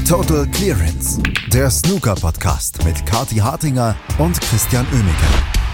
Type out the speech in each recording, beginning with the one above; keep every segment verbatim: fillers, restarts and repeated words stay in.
Total Clearance, der Snooker-Podcast mit Kathi Hartinger und Christian Oemeke.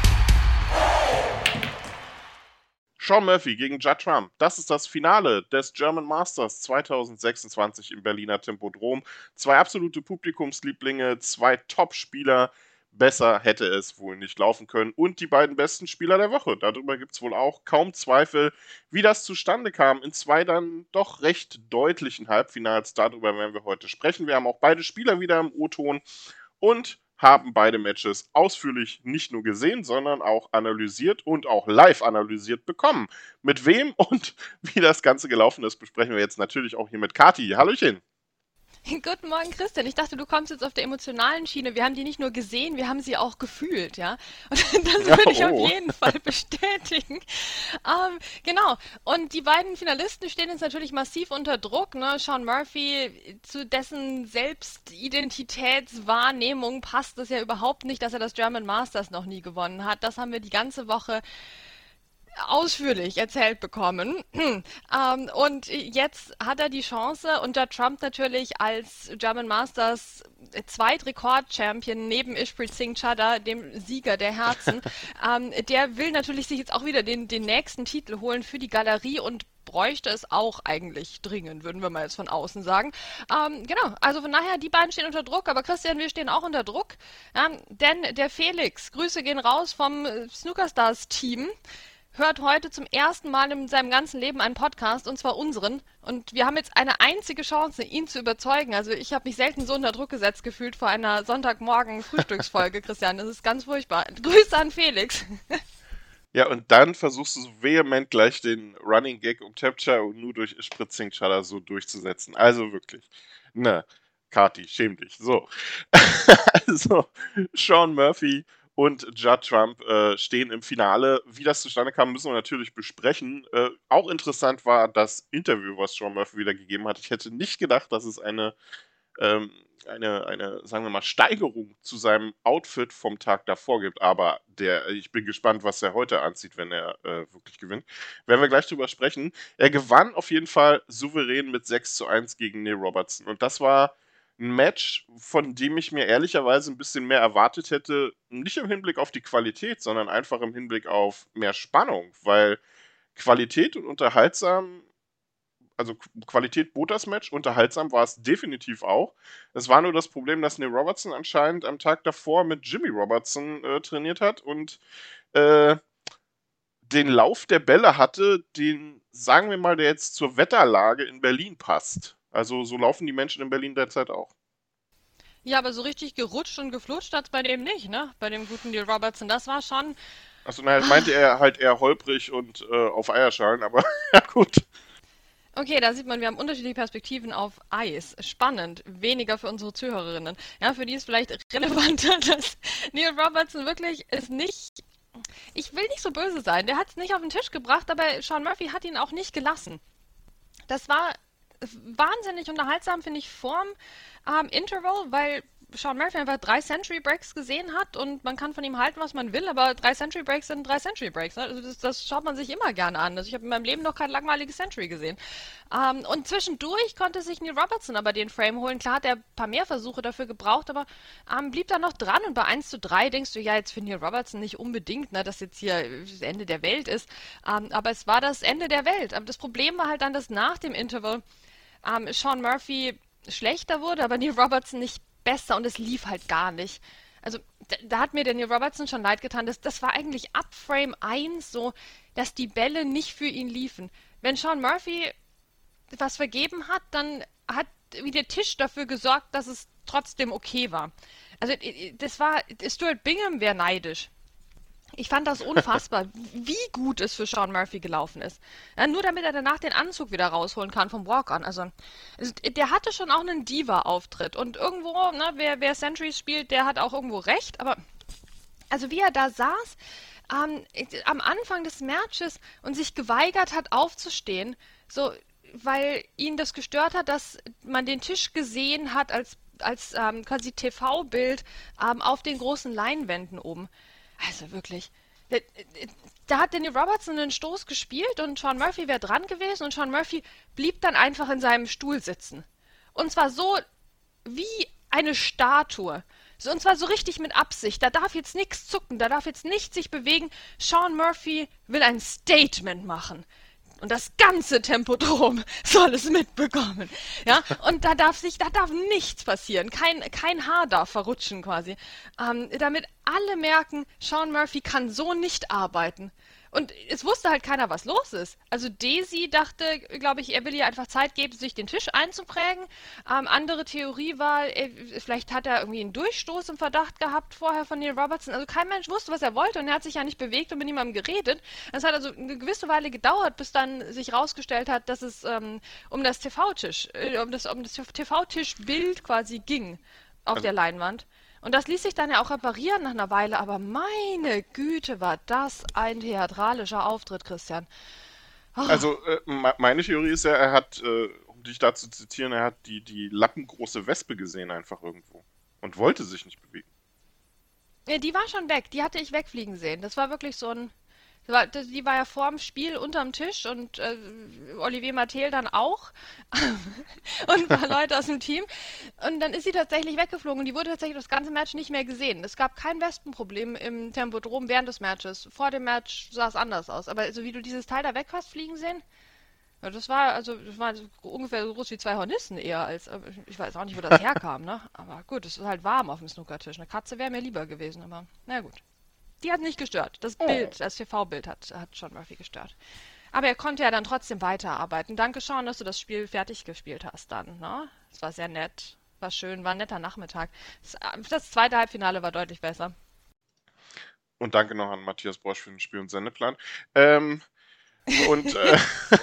Sean Murphy gegen Judd Trump. Das ist das Finale des German Masters zwanzig sechsundzwanzig im Berliner Tempodrom. Zwei absolute Publikumslieblinge, zwei Top-Spieler. Besser hätte es wohl nicht laufen können. Und die beiden besten Spieler der Woche. Darüber gibt es wohl auch kaum Zweifel, wie das zustande kam. In zwei dann doch recht deutlichen Halbfinals. Darüber werden wir heute sprechen. Wir haben auch beide Spieler wieder im O-Ton und haben beide Matches ausführlich nicht nur gesehen, sondern auch analysiert und auch live analysiert bekommen. Mit wem und wie das Ganze gelaufen ist, besprechen wir jetzt natürlich auch hier mit Kathi. Hallöchen! Guten Morgen, Christian. Ich dachte, du kommst jetzt auf der emotionalen Schiene. Wir haben die nicht nur gesehen, wir haben sie auch gefühlt, ja. Und das würde ich Oh. auf jeden Fall bestätigen. Ähm, genau. Und die beiden Finalisten stehen jetzt natürlich massiv unter Druck. Ne? Sean Murphy, zu dessen Selbstidentitätswahrnehmung passt es ja überhaupt nicht, dass er das German Masters noch nie gewonnen hat. Das haben wir die ganze Woche ausführlich erzählt bekommen. ähm, und jetzt hat er die Chance, und Judd Trump natürlich als German Masters Zweitrekord-Champion neben Ishpreet Singh Chadha, dem Sieger der Herzen, ähm, der will natürlich sich jetzt auch wieder den, den nächsten Titel holen für die Galerie und bräuchte es auch eigentlich dringend, würden wir mal jetzt von außen sagen. Ähm, genau, also von daher, die beiden stehen unter Druck, aber Christian, wir stehen auch unter Druck, ähm, denn der Felix, Grüße gehen raus vom Snookerstars-Team, hört heute zum ersten Mal in seinem ganzen Leben einen Podcast, und zwar unseren. Und wir haben jetzt eine einzige Chance, ihn zu überzeugen. Also ich habe mich selten so unter Druck gesetzt gefühlt vor einer Sonntagmorgen-Frühstücksfolge, Christian. Das ist ganz furchtbar. Grüße an Felix. Ja, und dann versuchst du so vehement gleich den Running Gag um Tapcha und nur durch Ishpreet Singh Chadha so durchzusetzen. Also wirklich. Ne, Kathi, schäm dich. So. Also, Sean Murphy und Judd Trump äh, stehen im Finale. Wie das zustande kam, müssen wir natürlich besprechen. Äh, auch interessant war das Interview, was Sean Murphy wieder gegeben hat. Ich hätte nicht gedacht, dass es eine, ähm, eine, eine, sagen wir mal, Steigerung zu seinem Outfit vom Tag davor gibt. Aber der, ich bin gespannt, was er heute anzieht, wenn er äh, wirklich gewinnt. Werden wir gleich drüber sprechen. Er gewann auf jeden Fall souverän mit sechs zu eins gegen Neil Robertson. Und das war ein Match, von dem ich mir ehrlicherweise ein bisschen mehr erwartet hätte, nicht im Hinblick auf die Qualität, sondern einfach im Hinblick auf mehr Spannung, weil Qualität und unterhaltsam, also Qualität bot das Match, unterhaltsam war es definitiv auch. Es war nur das Problem, dass Neil Robertson anscheinend am Tag davor mit Jimmy Robertson äh, trainiert hat und äh, den Lauf der Bälle hatte, den, sagen wir mal, der jetzt zur Wetterlage in Berlin passt. Also so laufen die Menschen in Berlin derzeit auch. Ja, aber so richtig gerutscht und geflutscht hat's bei dem nicht, ne? Bei dem guten Neil Robertson. Das war schon... Achso, naja, meinte er halt eher holprig und äh, auf Eierschalen, aber ja gut. Okay, da sieht man, wir haben unterschiedliche Perspektiven auf Eis. Spannend. Weniger für unsere Zuhörerinnen. Ja, für die ist vielleicht relevanter, dass Neil Robertson wirklich es nicht... Ich will nicht so böse sein. Der hat es nicht auf den Tisch gebracht, aber Sean Murphy hat ihn auch nicht gelassen. Das war wahnsinnig unterhaltsam, finde ich, vorm ähm, Interval, weil Sean Murphy einfach drei Century Breaks gesehen hat und man kann von ihm halten, was man will, aber drei Century Breaks sind drei Century Breaks. Ne? Also das, das schaut man sich immer gerne an. Also ich habe in meinem Leben noch kein langweiliges Century gesehen. Ähm, und zwischendurch konnte sich Neil Robertson aber den Frame holen. Klar hat er ein paar mehr Versuche dafür gebraucht, aber ähm, blieb da noch dran, und bei eins zu drei denkst du, ja, jetzt für Neil Robertson nicht unbedingt, ne, dass jetzt hier das Ende der Welt ist. Ähm, aber es war das Ende der Welt. Aber das Problem war halt dann, dass nach dem Interval ähm, Sean Murphy schlechter wurde, aber Neil Robertson nicht besser, und es lief halt gar nicht. Also da, da hat mir der Neil Robertson schon leid getan. Das, das war eigentlich ab Frame eins so, dass die Bälle nicht für ihn liefen. Wenn Sean Murphy was vergeben hat, dann hat wie der Tisch dafür gesorgt, dass es trotzdem okay war. Also das war, Stuart Bingham wäre neidisch. Ich fand das unfassbar, wie gut es für Sean Murphy gelaufen ist. Ja, nur damit er danach den Anzug wieder rausholen kann vom Walk-On. Also, der hatte schon auch einen Diva-Auftritt. Und irgendwo, ne, wer, wer Centuries spielt, der hat auch irgendwo recht. Aber, also wie er da saß, ähm, am Anfang des Matches und sich geweigert hat, aufzustehen, so, weil ihn das gestört hat, dass man den Tisch gesehen hat als, als ähm, quasi T V-Bild ähm, auf den großen Leinwänden oben. Also wirklich, da, da hat Danny Robertson einen Stoß gespielt und Sean Murphy wäre dran gewesen, und Sean Murphy blieb dann einfach in seinem Stuhl sitzen. Und zwar so wie eine Statue. So, und zwar so richtig mit Absicht. Da darf jetzt nichts zucken, da darf jetzt nichts sich bewegen. Sean Murphy will ein Statement machen. Und das ganze Tempodrom soll es mitbekommen. Ja, und da darf sich, da darf nichts passieren. Kein, kein Haar darf verrutschen quasi. Ähm, damit alle merken, Sean Murphy kann so nicht arbeiten. Und es wusste halt keiner, was los ist. Also Daisy dachte, glaube ich, er will ihr einfach Zeit geben, sich den Tisch einzuprägen. Ähm, andere Theorie war, er, vielleicht hat er irgendwie einen Durchstoß im Verdacht gehabt vorher von Neil Robertson. Also kein Mensch wusste, was er wollte und er hat sich ja nicht bewegt und mit niemandem geredet. Es hat also eine gewisse Weile gedauert, bis dann sich rausgestellt hat, dass es ähm, um das T V-Tisch, äh, um das, um das T V-Tischbild quasi ging auf Also, der Leinwand. Und das ließ sich dann ja auch reparieren nach einer Weile, aber meine Güte, war das ein theatralischer Auftritt, Christian. Oh. also äh, me- meine Theorie ist ja, er hat, äh, um dich da zu zitieren, er hat die, die lappengroße Wespe gesehen einfach irgendwo und wollte sich nicht bewegen. Ja, die war schon weg, die hatte ich wegfliegen sehen. Das war wirklich so ein... Die war, die war ja vor dem Spiel unterm Tisch und äh, Olivier Martel dann auch und ein paar Leute aus dem Team. Und dann ist sie tatsächlich weggeflogen und die wurde tatsächlich das ganze Match nicht mehr gesehen. Es gab kein Wespenproblem im Tempodrom während des Matches. Vor dem Match sah es anders aus. Aber so wie du dieses Teil da weg hast fliegen sehen, ja, das war also das war so ungefähr so groß wie zwei Hornissen eher als. Ich weiß auch nicht, wo das herkam, ne? Aber gut, es ist halt warm auf dem Snookertisch. Eine Katze wäre mir lieber gewesen, aber na gut. Die hat nicht gestört. Das Bild, das T V-Bild hat, hat Sean Murphy gestört. Aber er konnte ja dann trotzdem weiterarbeiten. Danke, Sean, dass du das Spiel fertig gespielt hast dann. Ne? Es war sehr nett, war schön, war ein netter Nachmittag. Das, das zweite Halbfinale war deutlich besser. Und danke noch an Matthias Brosch für den Spiel- und Sendeplan. Ähm, und äh,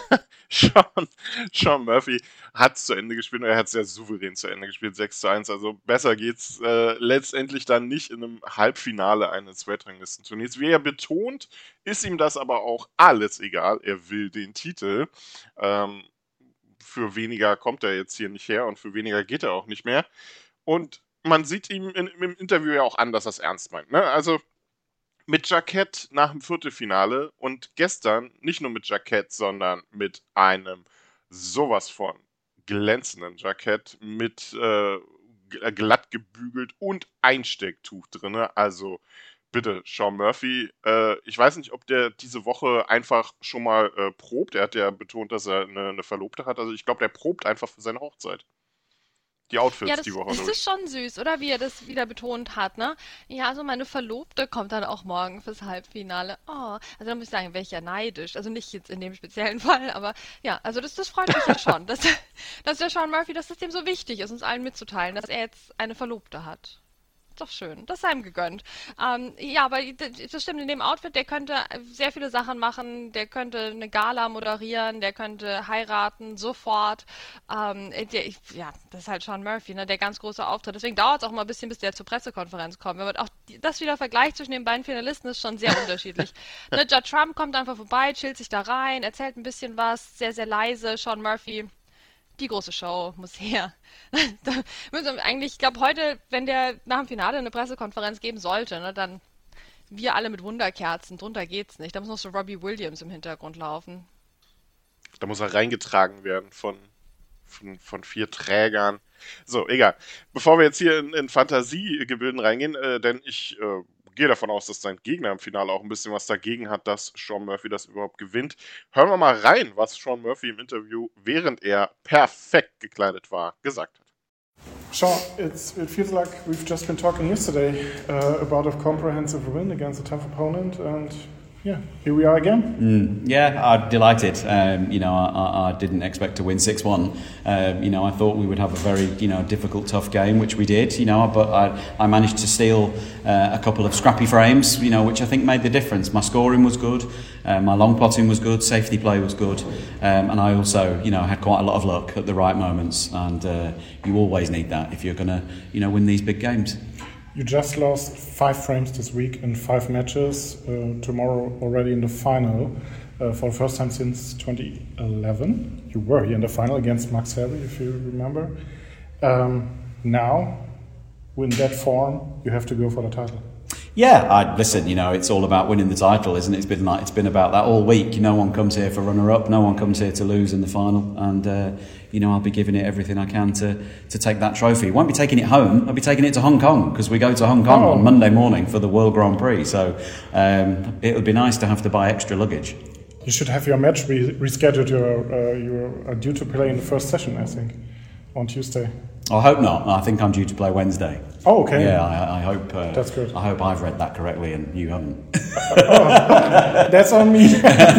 Sean, Sean Murphy hat es zu Ende gespielt und er hat es sehr souverän zu Ende gespielt, sechs zu eins. Also besser geht's äh, letztendlich dann nicht in einem Halbfinale eines Weltranglistenturniers. Wie er betont, ist ihm das aber auch alles egal. Er will den Titel. Ähm, für weniger kommt er jetzt hier nicht her und für weniger geht er auch nicht mehr. Und man sieht ihm in, im Interview ja auch an, dass er es ernst meint. Ne? Also mit Jackett nach dem Viertelfinale und gestern nicht nur mit Jackett, sondern mit einem sowas von glänzenden Jackett mit äh, glatt gebügelt und Einstecktuch drin. Also bitte, Sean Murphy, äh, ich weiß nicht, ob der diese Woche einfach schon mal äh, probt. Er hat ja betont, dass er eine, eine Verlobte hat. Also ich glaube, der probt einfach für seine Hochzeit. Die Outfits Ja, das, die Woche das durch. ist schon süß, oder? Wie er das wieder betont hat, ne? Ja, also meine Verlobte kommt dann auch morgen fürs Halbfinale. Oh, also da muss ich sagen, wäre ich ja neidisch. Also nicht jetzt in dem speziellen Fall, aber ja, also das, das freut mich ja schon, dass, dass der Sean Murphy, dass es dem so wichtig ist, uns allen mitzuteilen, dass er jetzt eine Verlobte hat. Doch schön, das sei ihm gegönnt. Ähm, ja, aber das stimmt, in dem Outfit, der könnte sehr viele Sachen machen. Der könnte eine Gala moderieren, der könnte heiraten, sofort. Ähm, der, ja, das ist halt Sean Murphy, ne, der ganz große Auftritt. Deswegen dauert es auch mal ein bisschen, bis der zur Pressekonferenz kommt. Aber auch das wieder Vergleich zwischen den beiden Finalisten ist schon sehr unterschiedlich. Ne, Judd Trump kommt einfach vorbei, chillt sich da rein, erzählt ein bisschen was, sehr, sehr leise. Sean Murphy, die große Show muss her. Da müssen wir eigentlich, ich glaube, heute, wenn der nach dem Finale eine Pressekonferenz geben sollte, ne, dann wir alle mit Wunderkerzen, drunter geht's nicht. Da muss noch so Robbie Williams im Hintergrund laufen. Da muss er reingetragen werden von, von, von vier Trägern. So, egal. Bevor wir jetzt hier in, in Fantasiegebilden reingehen, äh, denn ich äh, gehe davon aus, dass sein Gegner im Finale auch ein bisschen was dagegen hat, dass Sean Murphy das überhaupt gewinnt. Hören wir mal rein, was Sean Murphy im Interview, während er perfekt gekleidet war, gesagt hat. Sean, it's, it feels like we've just been talking yesterday uh, about a comprehensive win against a tough opponent, and yeah, here we are again. Mm, yeah, I'm delighted. Um, you know, I, I didn't expect to win six one. Um, you know, I thought we would have a very, you know, difficult, tough game, which we did, you know, but I, I managed to steal uh, a couple of scrappy frames, you know, which I think made the difference. My scoring was good, uh, my long potting was good, safety play was good, um, and I also, you know, had quite a lot of luck at the right moments, and uh, you always need that if you're going to, you know, win these big games. You just lost five frames this week in five matches. Uh, tomorrow already in the final uh, for the first time since twenty eleven. You were here in the final against Max Herby, if you remember. Um, now, with that form, you have to go for the title. Yeah, I, listen, you know, it's all about winning the title, isn't it? It's been like it's been about that all week. No one comes here for runner-up. No one comes here to lose in the final. And, uh, you know, I'll be giving it everything I can to, to take that trophy. Won't be taking it home. I'll be taking it to Hong Kong because we go to Hong Kong oh. on Monday morning for the World Grand Prix. So um, it would be nice to have to buy extra luggage. You should have your match re- rescheduled. You're, uh, you're due to play in the first session, I think, on Tuesday. I hope not. I think I'm due to play Wednesday. Oh, okay. Yeah, I, I hope. Uh, That's good. I hope I've read that correctly and you haven't. oh, that's on me.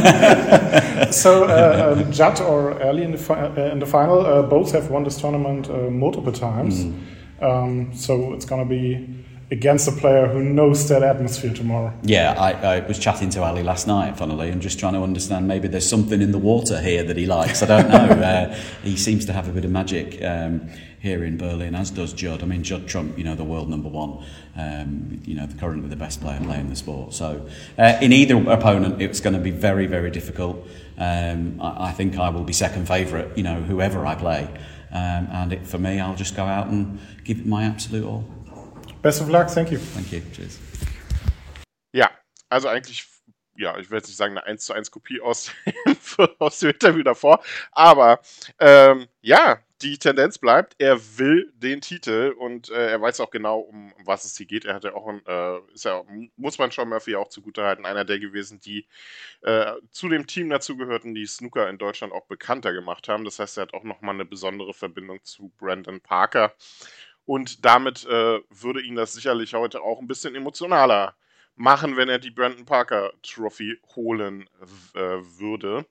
so, uh, um, Judd or Ali in the fi- uh, in the final, uh, both have won this tournament uh, multiple times. Mm. Um, so it's going to be against a player who knows that atmosphere tomorrow. Yeah, I, I was chatting to Ali last night, funnily, and just trying to understand maybe there's something in the water here that he likes. I don't know. uh, he seems to have a bit of magic um, here in Berlin, as does Judd. I mean, Judd Trump, you know, the world number one, um, you know, currently the best player playing the sport. So uh, in either opponent, it's going to be very, very difficult. Um, I, I think I will be second favourite, you know, whoever I play. Um, and it, for me, I'll just go out and give it my absolute all. Best of luck, thank you. Thank you, cheers. Ja, also eigentlich, ja, ich will jetzt nicht sagen eine eins zu eins Kopie aus, aus dem Interview davor, aber ähm, ja, die Tendenz bleibt, er will den Titel und äh, er weiß auch genau, um, um was es hier geht. Er hat ja auch, ein, äh, ist ja, muss man Sean Murphy auch zugutehalten, einer der gewesen, die äh, zu dem Team dazugehörten, die Snooker in Deutschland auch bekannter gemacht haben. Das heißt, er hat auch nochmal eine besondere Verbindung zu Brandon Parker. Und damit äh, würde ihn das sicherlich heute auch ein bisschen emotionaler machen, wenn er die Brandon Parker Trophy holen äh, würde.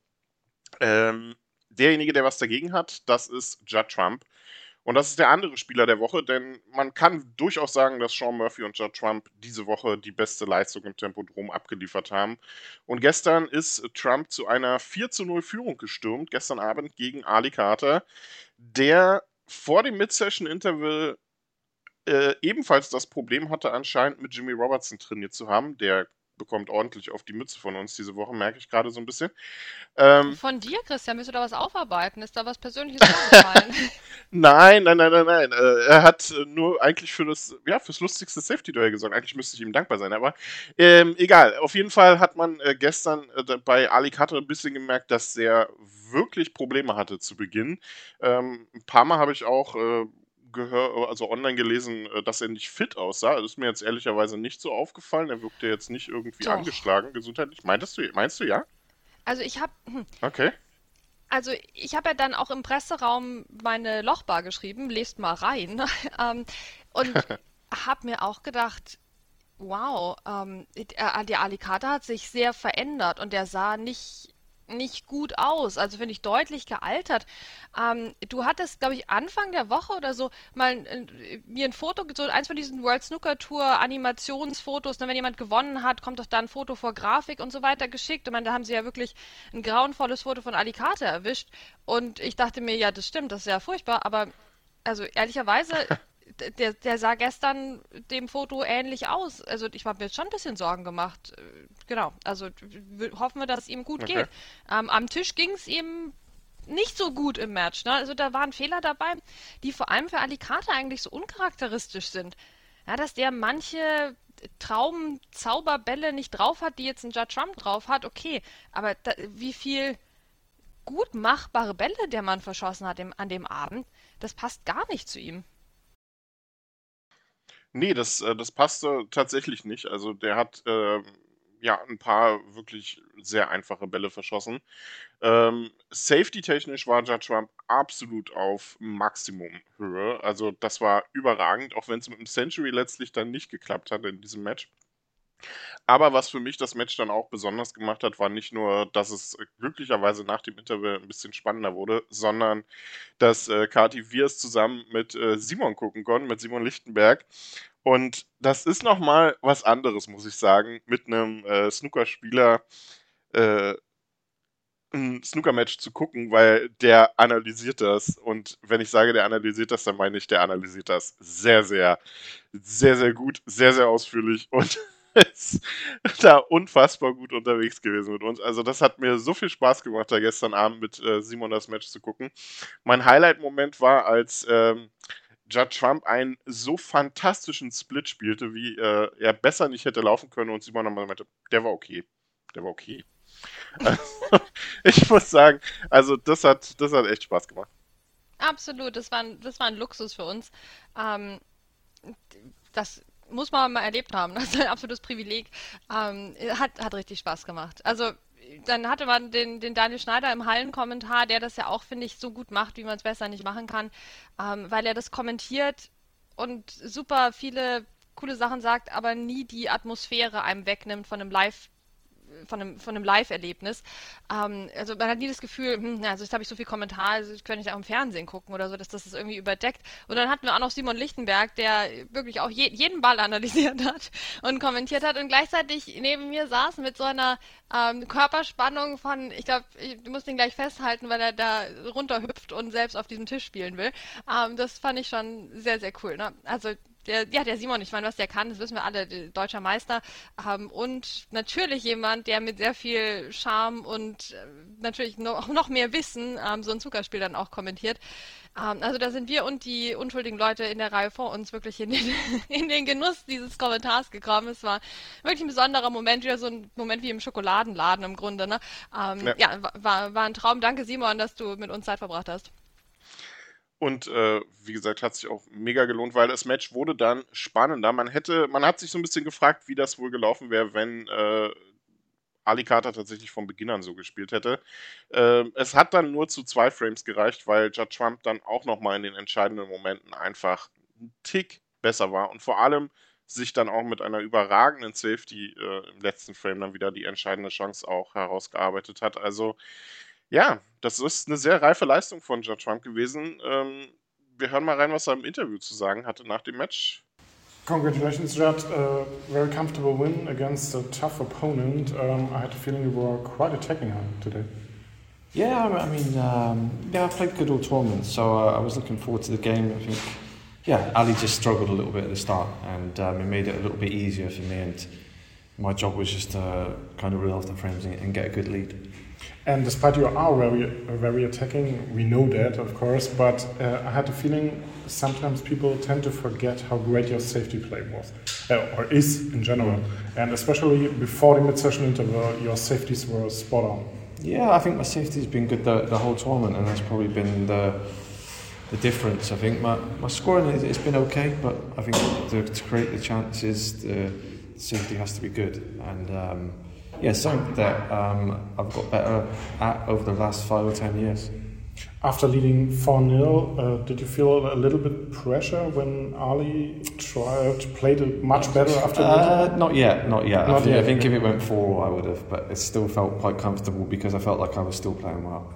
Ähm, derjenige, der was dagegen hat, das ist Judd Trump. Und das ist der andere Spieler der Woche, denn man kann durchaus sagen, dass Sean Murphy und Judd Trump diese Woche die beste Leistung im Tempodrom abgeliefert haben. Und gestern ist Trump zu einer vier zu null Führung gestürmt, gestern Abend gegen Ali Carter, der vor dem Mid-Session-Interval äh, ebenfalls das Problem hatte, anscheinend mit Jimmy Robertson trainiert zu haben. Der bekommt ordentlich auf die Mütze von uns diese Woche, merke ich gerade so ein bisschen. Ähm, von dir, Christian, müsst du da was aufarbeiten? Ist da was Persönliches vorgefallen? Nein, nein, nein, nein, nein. Äh, er hat nur eigentlich für das, ja, fürs lustigste Safety-Duell gesorgt. Eigentlich müsste ich ihm dankbar sein, aber ähm, egal. Auf jeden Fall hat man äh, gestern äh, bei Ali Carter ein bisschen gemerkt, dass er wirklich Probleme hatte zu Beginn. Ähm, ein paar Mal habe ich auch äh, gehör, also online gelesen, äh, dass er nicht fit aussah. Das ist mir jetzt ehrlicherweise nicht so aufgefallen. Er wirkte jetzt nicht irgendwie Doch. angeschlagen, gesundheitlich. Meintest du, meinst du ja? Also ich habe... Hm. Okay. Also ich habe ja dann auch im Presseraum meine Lochbar geschrieben, lest mal rein, ähm, und habe mir auch gedacht, wow, ähm, der Ali Carter hat sich sehr verändert und der sah nicht, nicht gut aus, also finde ich deutlich gealtert. Ähm, du hattest, glaube ich, Anfang der Woche oder so mal äh, mir ein Foto, so eins von diesen World Snooker Tour Animationsfotos, ne, wenn jemand gewonnen hat, kommt doch da ein Foto vor Grafik und so weiter geschickt. Ich meine, da haben sie ja wirklich ein grauenvolles Foto von Ali Carter erwischt und ich dachte mir, ja, das stimmt, das ist ja furchtbar, aber also ehrlicherweise, der, der sah gestern dem Foto ähnlich aus. Also ich habe mir jetzt schon ein bisschen Sorgen gemacht. Genau, also w- hoffen wir, dass es ihm gut Okay. geht. Ähm, am Tisch ging es ihm nicht so gut im Match. Ne? Also da waren Fehler dabei, die vor allem für Ali Carter eigentlich so uncharakteristisch sind. Ja, dass der manche Traum-Zauberbälle nicht drauf hat, die jetzt ein Judd Trump drauf hat, okay. Aber da, wie viel gut machbare Bälle der Mann verschossen hat im, an dem Abend, das passt gar nicht zu ihm. Nee, das, äh, das passte tatsächlich nicht. Also der hat ähm, ja ein paar wirklich sehr einfache Bälle verschossen. Ähm, Safety-technisch war Judd Trump absolut auf Maximum-Höhe. Also das war überragend, auch wenn es mit dem Century letztlich dann nicht geklappt hat in diesem Match. Aber was für mich das Match dann auch besonders gemacht hat, war nicht nur, dass es äh, glücklicherweise nach dem Interval ein bisschen spannender wurde, sondern dass äh, Kati Wiers zusammen mit äh, Simon gucken konnten, mit Simon Lichtenberg. Und das ist nochmal was anderes, muss ich sagen, mit einem äh, Snookerspieler äh, ein Snooker-Match zu gucken, weil der analysiert das. Und wenn ich sage, der analysiert das, dann meine ich, der analysiert das sehr, sehr, sehr, sehr gut, sehr, sehr ausführlich und ist da unfassbar gut unterwegs gewesen mit uns. Also das hat mir so viel Spaß gemacht, da gestern Abend mit äh, Simon das Match zu gucken. Mein Highlight-Moment war, als ähm, Judd Trump einen so fantastischen Split spielte, wie äh, er besser nicht hätte laufen können und Simon nochmal meinte, der war okay. Der war okay. Also, ich muss sagen, also das hat, das hat echt Spaß gemacht. Absolut, das war ein, das war ein Luxus für uns. Ähm, das muss man mal erlebt haben. Das ist ein absolutes Privileg. Ähm, hat, hat richtig Spaß gemacht. Also dann hatte man den, den Daniel Schneider im Hallenkommentar, der das ja auch, finde ich, so gut macht, wie man es besser nicht machen kann, ähm, weil er das kommentiert und super viele coole Sachen sagt, aber nie die Atmosphäre einem wegnimmt von einem Live- von einem, von einem Live-Erlebnis. Ähm, also man hat nie das Gefühl, hm, also jetzt habe ich so viel Kommentar, also ich könnte nicht auch im Fernsehen gucken oder so, dass das das irgendwie überdeckt. Und dann hatten wir auch noch Simon Lichtenberg, der wirklich auch je, jeden Ball analysiert hat und kommentiert hat und gleichzeitig neben mir saß mit so einer ähm, Körperspannung von, ich glaube, du musst ihn gleich festhalten, weil er da runterhüpft und selbst auf diesem Tisch spielen will. Ähm, das fand ich schon sehr, sehr cool. Ne? Also Der, ja, der Simon, ich meine, was der kann, das wissen wir alle, deutscher Meister. Ähm, und natürlich jemand, der mit sehr viel Charme und äh, natürlich noch, noch mehr Wissen ähm, so ein Zuckerspiel dann auch kommentiert. Ähm, also da sind wir und die unschuldigen Leute in der Reihe vor uns wirklich in den, in den Genuss dieses Kommentars gekommen. Es war wirklich ein besonderer Moment, wieder so ein Moment wie im Schokoladenladen im Grunde. Ne? Ähm, ja, ja war, war ein Traum. Danke, Simon, dass du mit uns Zeit verbracht hast. Und äh, wie gesagt, hat sich auch mega gelohnt, weil das Match wurde dann spannender. Man hätte, man hat sich so ein bisschen gefragt, wie das wohl gelaufen wäre, wenn äh, Ali Carter tatsächlich von Beginn an so gespielt hätte. Äh, es hat dann nur zu zwei Frames gereicht, weil Judd Trump dann auch nochmal in den entscheidenden Momenten einfach einen Tick besser war und vor allem sich dann auch mit einer überragenden Safety äh, im letzten Frame dann wieder die entscheidende Chance auch herausgearbeitet hat. Also ja, das ist eine sehr reife Leistung von Judd Trump gewesen. Ähm, wir hören mal rein, was er im Interview zu sagen hatte nach dem Match. Congratulations, Judd. Uh, very comfortable win against a tough opponent. Um, I had the feeling you were quite attacking her today. Yeah, I mean, um, yeah, I played good all tournament, so uh, I was looking forward to the game. I think, yeah, Ali just struggled a little bit at the start, and um, it made it a little bit easier for me. And my job was just to kind of reel off the frames and, and get a good lead. And despite you are very, very attacking, we know that, of course, but uh, I had the feeling sometimes people tend to forget how great your safety play was, uh, or is in general. And especially before the mid-session interval, your safeties were spot on. Yeah, I think my safety's been good the, the whole tournament, and that's probably been the the difference. I think my, my scoring is it's been okay, but I think to, to create the chances, the safety has to be good. And um, yeah, something that um, I've got better at over the last five or ten years. After leading four nil, uh, did you feel a little bit pressure when Ali tried played it much better after uh, the Not yet, not yet. Not I think, yet, I think okay. if it went four, I would have, but it still felt quite comfortable because I felt like I was still playing well.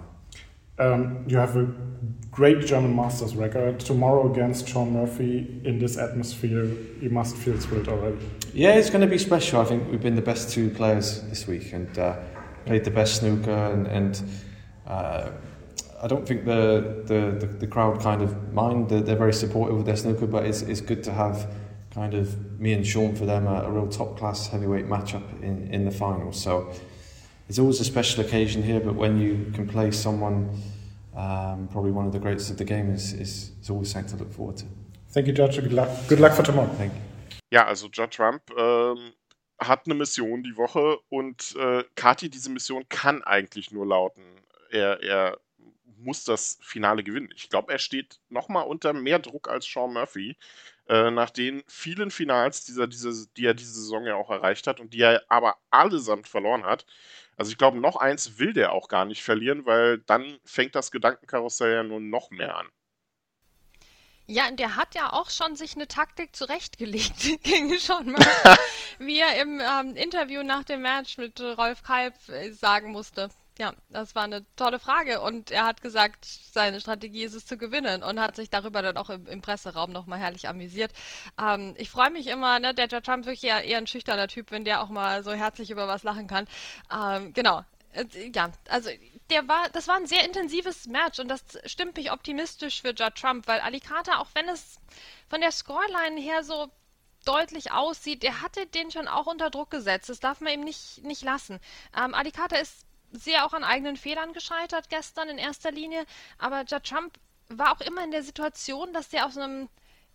Um, you have a great German Masters record. Tomorrow against Sean Murphy in this atmosphere, you must feel thrilled already. Yeah, it's going to be special. I think we've been the best two players this week and uh, played the best snooker, and, and uh, I don't think the, the, the, the crowd kind of mind. They're, they're very supportive of their snooker, but it's, it's good to have kind of me and Sean for them a, a real top class heavyweight matchup in, in the final. So it's always a special occasion here, but when you can play someone um, probably one of the greatest of the game is, is, is always something to look forward to. Thank you, Judge. Good luck. Good luck for tomorrow. Thank you. Ja, also Judd Trump ähm, hat eine Mission die Woche und äh, Kati, diese Mission kann eigentlich nur lauten, er, er muss das Finale gewinnen. Ich glaube, er steht nochmal unter mehr Druck als Sean Murphy, äh, nach den vielen Finals, dieser, diese, die er diese Saison ja auch erreicht hat und die er aber allesamt verloren hat. Also ich glaube, noch eins will der auch gar nicht verlieren, weil dann fängt das Gedankenkarussell ja nur noch mehr an. Ja, und der hat ja auch schon sich eine Taktik zurechtgelegt gegen Sean Murphy, wie er im ähm, Interview nach dem Match mit Rolf Kalb äh, sagen musste. Ja, das war eine tolle Frage und er hat gesagt, seine Strategie ist es zu gewinnen und hat sich darüber dann auch im, im Presseraum nochmal herrlich amüsiert. Ähm, ich freue mich immer, ne, der Judd Trump wirklich eher, eher ein schüchterner Typ, wenn der auch mal so herzlich über was lachen kann. Ähm, genau, äh, ja, also der war, das war ein sehr intensives Match und das stimmt mich optimistisch für Judd Trump, weil Ali Carter, auch wenn es von der Scoreline her so deutlich aussieht, der hatte den schon auch unter Druck gesetzt. Das darf man ihm nicht, nicht lassen. Ähm, Ali Carter ist sehr auch an eigenen Fehlern gescheitert gestern in erster Linie, aber Judd Trump war auch immer in der Situation, dass der auf so einem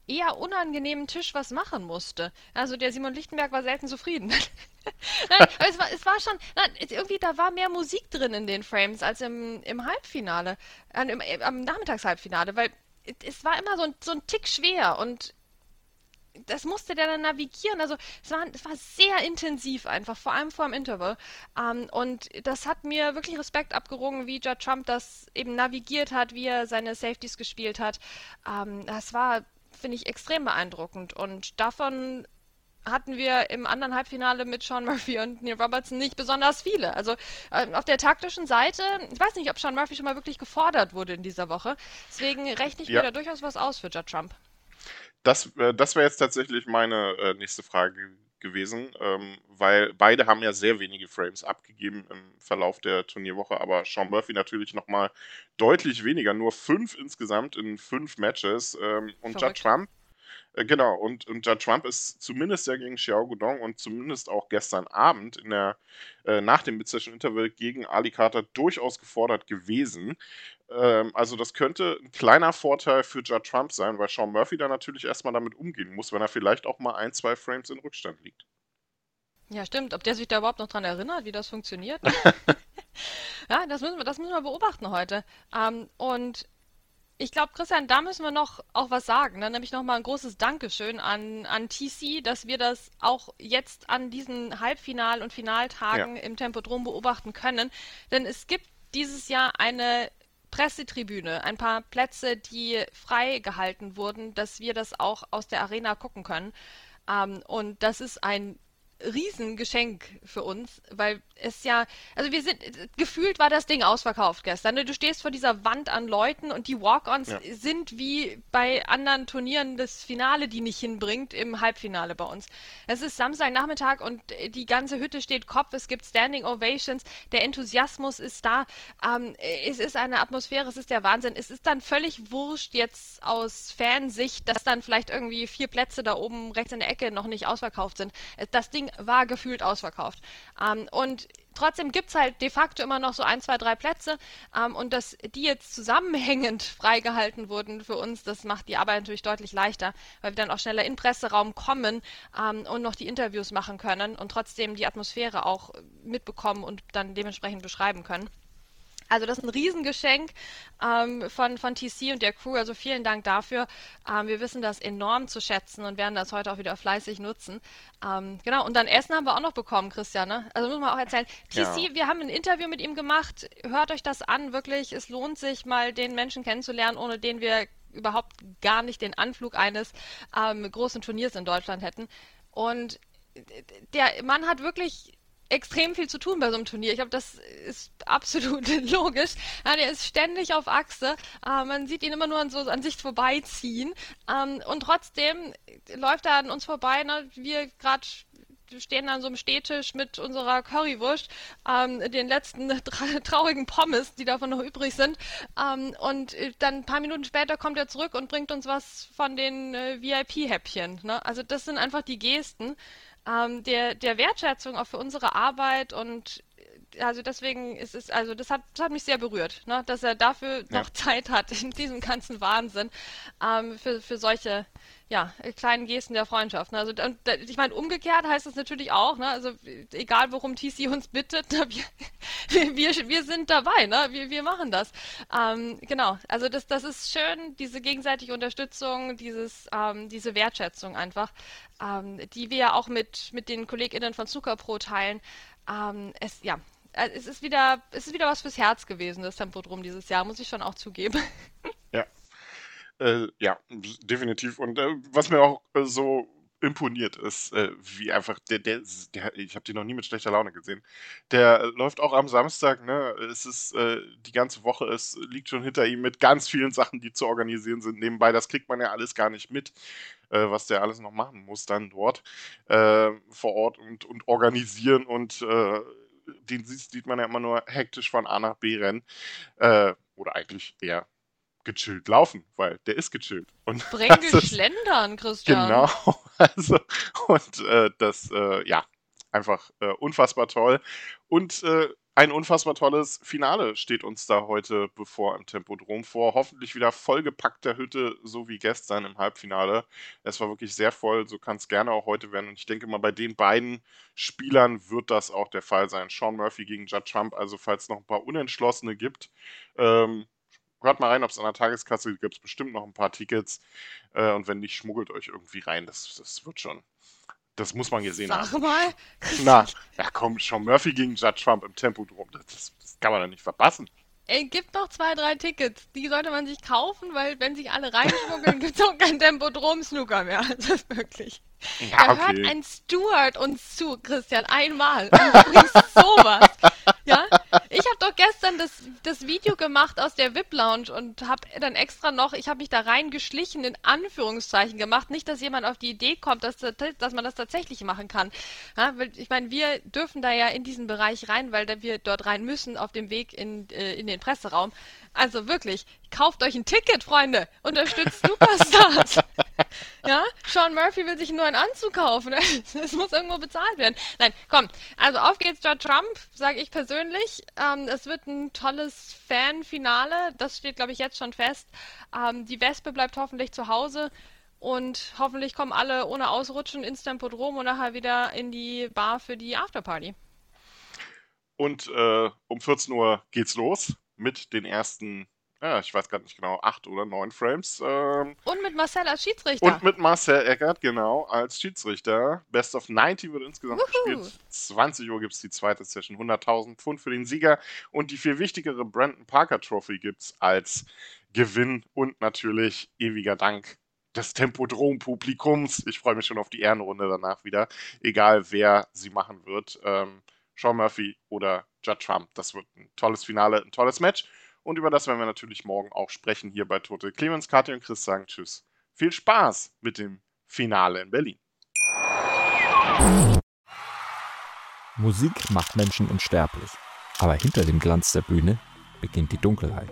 eher unangenehmen Tisch was machen musste. Also der Simon Lichtenberg war selten zufrieden. Nein, aber es war, es war schon, nein, irgendwie, da war mehr Musik drin in den Frames als im, im Halbfinale, äh, im, am Nachmittagshalbfinale, weil es war immer so ein, so ein Tick schwer und das musste der dann navigieren. Also es war, es war sehr intensiv einfach, vor allem vor dem Interval. Ähm, und das hat mir wirklich Respekt abgerungen, wie Judd Trump das eben navigiert hat, wie er seine Safeties gespielt hat. Ähm, das war, finde ich, extrem beeindruckend. Und davon hatten wir im anderen Halbfinale mit Sean Murphy und Neil Robertson nicht besonders viele. Also äh, auf der taktischen Seite, ich weiß nicht, ob Sean Murphy schon mal wirklich gefordert wurde in dieser Woche. Deswegen rechne ich Ja. mir da durchaus was aus für Judd Trump. Das, äh, das wäre jetzt tatsächlich meine äh, nächste Frage gewesen, ähm, weil beide haben ja sehr wenige Frames abgegeben im Verlauf der Turnierwoche, aber Sean Murphy natürlich nochmal deutlich weniger, nur fünf insgesamt in fünf Matches ähm, und Judd Verrückt. Trump, äh, genau, und, und Judd Trump ist zumindest ja gegen Xiao Guodong und zumindest auch gestern Abend in der, äh, nach dem Mid-Session-Interval gegen Ali Carter durchaus gefordert gewesen. Ähm, also das könnte ein kleiner Vorteil für Judd Trump sein, weil Sean Murphy da natürlich erstmal damit umgehen muss, wenn er vielleicht auch mal ein, zwei Frames in Rückstand liegt. Ja, stimmt. Ob der sich da überhaupt noch dran erinnert, wie das funktioniert? Ja, das müssen wir, das müssen wir beobachten heute. Ähm, und ich glaube, Christian, da müssen wir noch auch was sagen. Ne? Nämlich nochmal ein großes Dankeschön an, an T C, dass wir das auch jetzt an diesen Halbfinal- und Finaltagen Ja. im Tempodrom beobachten können. Denn es gibt dieses Jahr eine Pressetribüne, ein paar Plätze, die frei gehalten wurden, dass wir das auch aus der Arena gucken können. Ähm, und das ist ein Riesengeschenk für uns, weil es ja, also wir sind, gefühlt war das Ding ausverkauft gestern. Ne? Du stehst vor dieser Wand an Leuten und die Walk-Ons Ja. sind wie bei anderen Turnieren das Finale, die nicht hinbringt, im Halbfinale bei uns. Es ist Samstagnachmittag und die ganze Hütte steht Kopf, es gibt Standing Ovations, der Enthusiasmus ist da, ähm, es ist eine Atmosphäre, es ist der Wahnsinn. Es ist dann völlig wurscht jetzt aus Fansicht, dass dann vielleicht irgendwie vier Plätze da oben rechts in der Ecke noch nicht ausverkauft sind. Das Ding war gefühlt ausverkauft. Ähm, und trotzdem gibt es halt de facto immer noch so ein, zwei, drei Plätze. Ähm, und dass die jetzt zusammenhängend freigehalten wurden für uns, das macht die Arbeit natürlich deutlich leichter, weil wir dann auch schneller in den Presseraum kommen ähm, und noch die Interviews machen können und trotzdem die Atmosphäre auch mitbekommen und dann dementsprechend beschreiben können. Also das ist ein Riesengeschenk ähm, von, von T C und der Crew, also vielen Dank dafür. Ähm, wir wissen das enorm zu schätzen und werden das heute auch wieder fleißig nutzen. Ähm, genau, und dann Essen haben wir auch noch bekommen, Christian, ne? Also muss man auch erzählen. Ja. T C, wir haben ein Interview mit ihm gemacht, hört euch das an, wirklich, es lohnt sich mal den Menschen kennenzulernen, ohne den wir überhaupt gar nicht den Anflug eines ähm, großen Turniers in Deutschland hätten. Und der Mann hat wirklich extrem viel zu tun bei so einem Turnier. Ich glaube, das ist absolut logisch. Ja, der ist ständig auf Achse. Äh, man sieht ihn immer nur an, so, an sich vorbeiziehen. Ähm, und trotzdem läuft er an uns vorbei. Ne? Wir gerade stehen an so einem Stehtisch mit unserer Currywurst, ähm, den letzten tra- traurigen Pommes, die davon noch übrig sind. Ähm, und dann ein paar Minuten später kommt er zurück und bringt uns was von den äh, V I P-Häppchen. Ne? Also das sind einfach die Gesten ähm, der, der Wertschätzung auch für unsere Arbeit und also deswegen ist es, also das hat, das hat mich sehr berührt, ne? Dass er dafür Ja. noch Zeit hat in diesem ganzen Wahnsinn ähm, für, für solche ja, kleinen Gesten der Freundschaft. Ne? Also und, ich meine, umgekehrt heißt es natürlich auch, ne? Also egal worum T C uns bittet, ne? wir, wir, wir sind dabei, ne? wir, wir machen das. Ähm, genau, also das, das ist schön, diese gegenseitige Unterstützung, dieses, ähm, diese Wertschätzung einfach, ähm, die wir ja auch mit, mit den KollegInnen von Snookerpro teilen. Ähm, es, ja, es ist wieder, es ist wieder was fürs Herz gewesen, das Tempodrom dieses Jahr, muss ich schon auch zugeben. Ja. Äh, ja, definitiv. Und äh, was mir auch äh, so imponiert ist, äh, wie einfach, der, der, der ich habe den noch nie mit schlechter Laune gesehen. Der äh, läuft auch am Samstag, ne? Es ist äh, die ganze Woche, es liegt schon hinter ihm mit ganz vielen Sachen, die zu organisieren sind. Nebenbei, das kriegt man ja alles gar nicht mit, äh, was der alles noch machen muss dann dort äh, vor Ort und, und organisieren und äh, den sieht, sieht man ja immer nur hektisch von A nach B rennen. Äh, oder eigentlich eher gechillt laufen, weil der ist gechillt. Und Brängel das ist, schlendern, Christian. genau, also, und äh, das, äh, ja, einfach äh, unfassbar toll. Und äh, ein unfassbar tolles Finale steht uns da heute bevor im Tempodrom vor. Hoffentlich wieder vollgepackter Hütte, so wie gestern im Halbfinale. Es war wirklich sehr voll, so kann es gerne auch heute werden. Und ich denke mal, bei den beiden Spielern wird das auch der Fall sein. Sean Murphy gegen Judd Trump, also falls es noch ein paar Unentschlossene gibt, ähm, hört mal rein, ob es an der Tageskasse gibt, es bestimmt noch ein paar Tickets. Äh, und wenn nicht, schmuggelt euch irgendwie rein, das, das wird schon... Das muss man gesehen Sag haben. mal. Na, ja komm, Sean Murphy gegen Judd Trump im Tempodrom, das, das, das kann man doch nicht verpassen. Ey, gibt noch zwei, drei Tickets. Die sollte man sich kaufen, weil wenn sich alle reinschmuggeln, gibt es auch kein Tempodrom-Snooker mehr. Das ist wirklich... Ja, da okay. hört ein Steward uns zu, Christian, einmal. Und du bringst sowas. Ja? Ich habe doch gestern das, das Video gemacht aus der V I P-Lounge und habe dann extra noch, ich habe mich da reingeschlichen, in Anführungszeichen gemacht. Nicht, dass jemand auf die Idee kommt, dass, dass man das tatsächlich machen kann. Ja, ich meine, wir dürfen da ja in diesen Bereich rein, weil da wir dort rein müssen auf dem Weg in, äh, in den Presseraum. Also wirklich, kauft euch ein Ticket, Freunde. Unterstützt Superstars. Ja, Sean Murphy will sich nur einen Anzug kaufen. Es muss irgendwo bezahlt werden. Nein, komm. Also auf geht's, Judd Trump, sage ich persönlich. Ähm, es wird ein tolles Fanfinale. Das steht, glaube ich, jetzt schon fest. Ähm, die Wespe bleibt hoffentlich zu Hause. Und hoffentlich kommen alle ohne Ausrutschen ins Tempodrom und nachher wieder in die Bar für die Afterparty. Und äh, um vierzehn Uhr geht's los mit den ersten, ja, ich weiß gerade nicht genau, acht oder neun Frames. Ähm, und mit Marcel als Schiedsrichter. Und mit Marcel Eckert, genau, als Schiedsrichter. Best of neunzig wird insgesamt Wuhu. gespielt. zwanzig Uhr gibt es die zweite Session, hunderttausend Pfund für den Sieger. Und die viel wichtigere Brandon Parker Trophy gibt es als Gewinn und natürlich ewiger Dank des Tempodrom-Publikums. Ich freue mich schon auf die Ehrenrunde danach wieder, egal wer sie machen wird. Ähm, Sean Murphy oder Judd Trump. Das wird ein tolles Finale, ein tolles Match. Und über das werden wir natürlich morgen auch sprechen hier bei Total Clemens. Kathi und Chris sagen Tschüss. Viel Spaß mit dem Finale in Berlin. Musik macht Menschen unsterblich. Aber hinter dem Glanz der Bühne beginnt die Dunkelheit.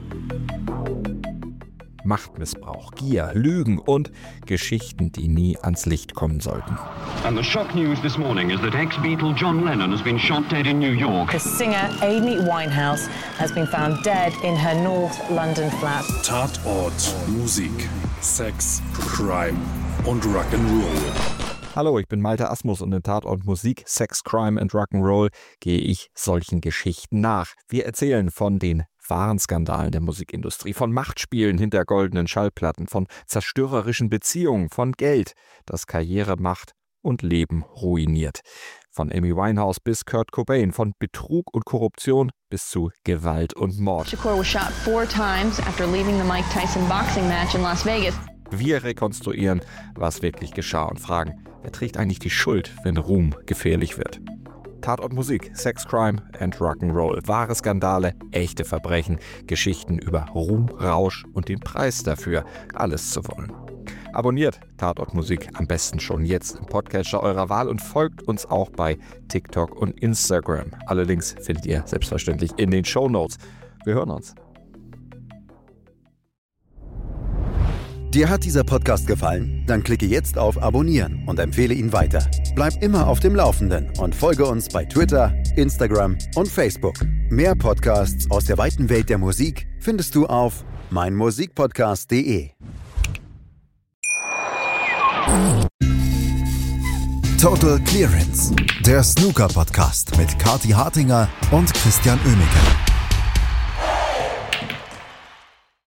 Machtmissbrauch, Gier, Lügen und Geschichten, die nie ans Licht kommen sollten. And the shock news this morning is that ex-Beatle John Lennon has been shot dead in New York. The singer Amy Winehouse has been found dead in her North London flat. Tatort, Musik, Sex, Crime und Rock'n'Roll. Hallo, ich bin Malte Asmus und in Tatort Musik, Sex, Crime and Rock'n'Roll gehe ich solchen Geschichten nach. Wir erzählen von den wahren Skandalen der Musikindustrie, von Machtspielen hinter goldenen Schallplatten, von zerstörerischen Beziehungen, von Geld, das Karriere macht und Leben ruiniert. Von Amy Winehouse bis Kurt Cobain, von Betrug und Korruption bis zu Gewalt und Mord. Shakur was shot four times after leaving the Mike Tyson boxing match in Las Vegas. Wir rekonstruieren, was wirklich geschah und fragen, wer trägt eigentlich die Schuld, wenn Ruhm gefährlich wird? Tatort Musik, Sex, Crime and Rock'n'Roll. Wahre Skandale, echte Verbrechen, Geschichten über Ruhm, Rausch und den Preis dafür, alles zu wollen. Abonniert Tatort Musik am besten schon jetzt im Podcatcher eurer Wahl und folgt uns auch bei TikTok und Instagram. Alle Links findet ihr selbstverständlich in den Shownotes. Wir hören uns. Dir hat dieser Podcast gefallen? Dann klicke jetzt auf Abonnieren und empfehle ihn weiter. Bleib immer auf dem Laufenden und folge uns bei Twitter, Instagram und Facebook. Mehr Podcasts aus der weiten Welt der Musik findest du auf meinmusikpodcast punkt de. Total Clearance, der Snooker-Podcast mit Kathi Hartinger und Christian Oemeke.